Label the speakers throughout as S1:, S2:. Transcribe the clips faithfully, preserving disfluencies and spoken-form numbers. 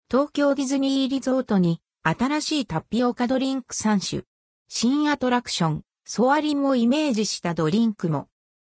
S1: 東京ディズニーリゾートに新しいタピオカドリンクさん種。新アトラクション、ソアリンをイメージしたドリンクも。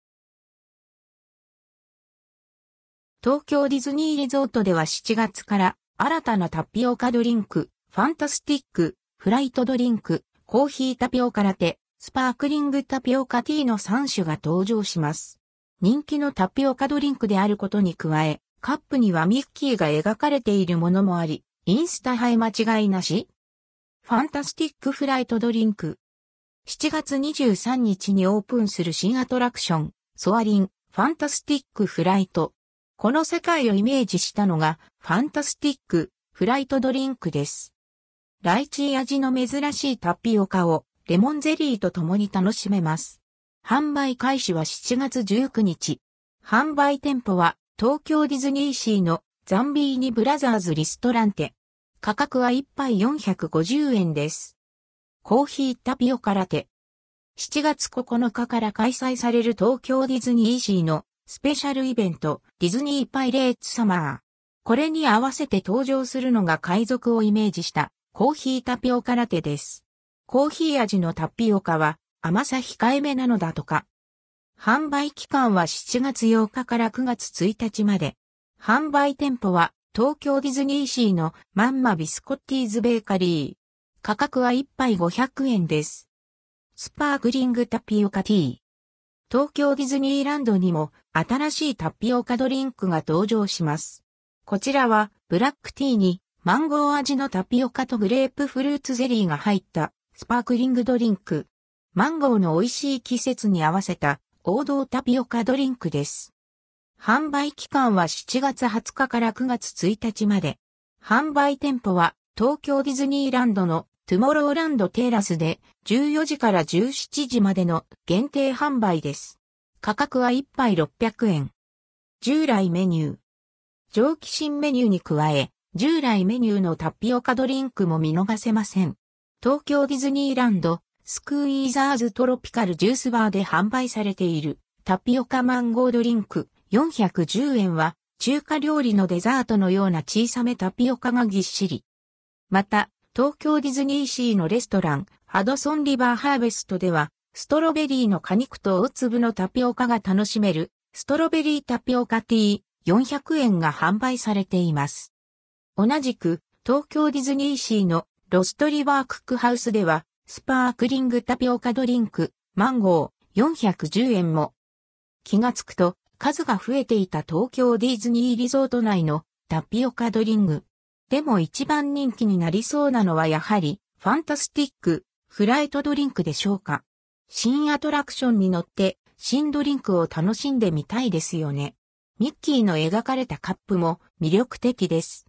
S1: 東京ディズニーリゾートではしちがつから新たなタピオカドリンク、ファンタスティック、フライトドリンク、コーヒータピオカラテ、スパークリングタピオカティーのさん種が登場します。人気のタピオカドリンクであることに加え、カップにはミッキーが描かれているものもあり、インスタ映え間違いなし。ファンタスティックフライトドリンク。しちがつにじゅうさんにちにオープンする新アトラクション、ソアリン、ファンタスティックフライト。この世界をイメージしたのが、ファンタスティックフライトドリンクです。ライチー味の珍しいタピオカをレモンゼリーと共に楽しめます。販売開始はしちがつじゅうくにち。販売店舗は東京ディズニーシーのザンビーニブラザーズリストランテ。価格はいっぱいよんひゃくごじゅうえんです。コーヒータピオカラテ。しちがつここのかから開催される東京ディズニーシーのスペシャルイベントディズニーパイレーツサマー。これに合わせて登場するのが海賊をイメージしたコーヒータピオカラテです。コーヒー味のタピオカは甘さ控えめなのだとか。販売期間はしちがつようかからくがつついたちまで。販売店舗は東京ディズニーシーのマンマビスコッティーズベーカリー。価格はいっぱいごひゃくえんです。スパークリングタピオカティー。東京ディズニーランドにも新しいタピオカドリンクが登場します。こちらはブラックティーにマンゴー味のタピオカとグレープフルーツゼリーが入ったスパークリングドリンク。マンゴーの美味しい季節に合わせた王道タピオカドリンクです。販売期間はしちがつはつかからくがつついたちまで。販売店舗は東京ディズニーランドのトゥモローランドテラスでじゅうよじからじゅうしちじまでの限定販売です。価格はいっぱいろっぴゃくえん。従来メニュー。蒸気新メニューに加え、従来メニューのタピオカドリンクも見逃せません。東京ディズニーランドスクイーザーズトロピカルジュースバーで販売されているタピオカマンゴードリンクよんひゃくじゅうえんは中華料理のデザートのような小さめタピオカがぎっしり。また、東京ディズニーシーのレストランハドソンリバーハーベストではストロベリーの果肉と大粒のタピオカが楽しめるストロベリータピオカティーよんひゃくえんが販売されています。同じく東京ディズニーシーのロストリバークックハウスではスパークリングタピオカドリンク、マンゴー、よんひゃくじゅうえんも。気がつくと、数が増えていた東京ディズニーリゾート内のタピオカドリンク。でも一番人気になりそうなのはやはり、ファンタスティック、フライトドリンクでしょうか。新アトラクションに乗って、新ドリンクを楽しんでみたいですよね。ミッキーの描かれたカップも魅力的です。